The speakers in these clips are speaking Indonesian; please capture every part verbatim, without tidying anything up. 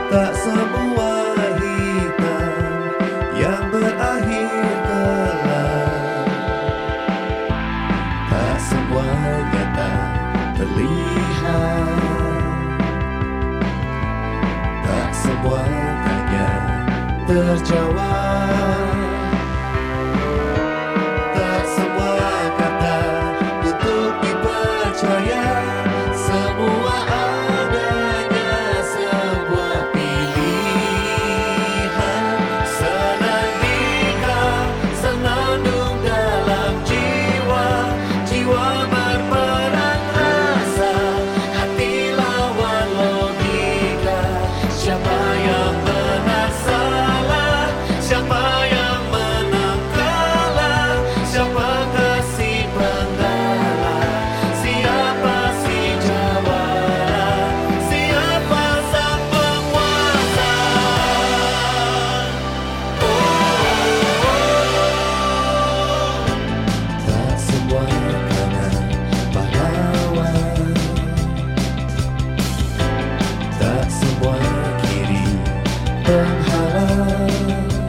Tak semua hitam yang berakhir gelap, tak semua nyata terlihat, tak semua tanya terjawab, tak semua kata untuk dipercaya. Semua adanya sebuah pilihan. Senandika senandung dalam jiwa, jiwa berperang rasa, hati lawan logika. Siapa yang benar salah, siapa yang menang kalah, siapa kasih penggala, siapa si jawara, siapa sang penguasa. Oh, tak semua kanan pahlawan, tak semua kiri penghalang.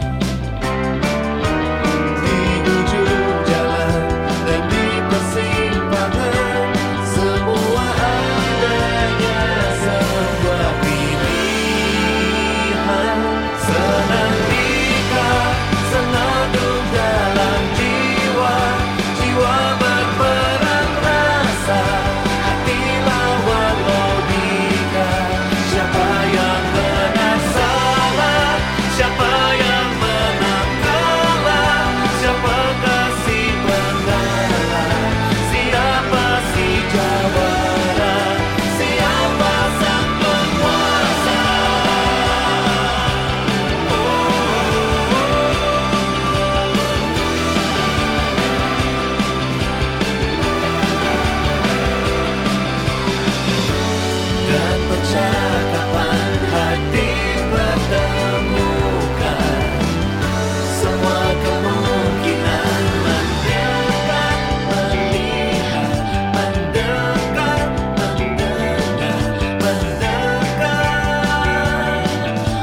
Di ujung jalan dan di persimpangan, semua adanya sebuah pilihan. Senandika senandung dalam jiwa, jiwa berperang rasa, hati lawan logika. Siapa yang benar salah, siapa yang menang kalah, siapa kasih penggala, siapa si jawara, siapa sang penguasa. Dan percakapan hati bertemukan, semua kemungkinan mendekat, melihat, mendekat, mendengar, mendekat,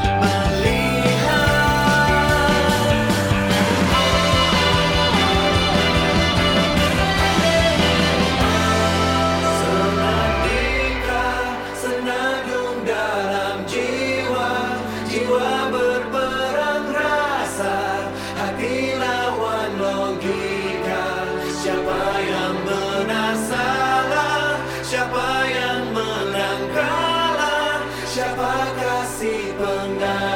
melihat. Senandika senandung dalam jiwa, jiwa berperang rasa, hati lawan logika. Siapa yang benar salah, siapa yang menang kalah, siapa kasih penggala.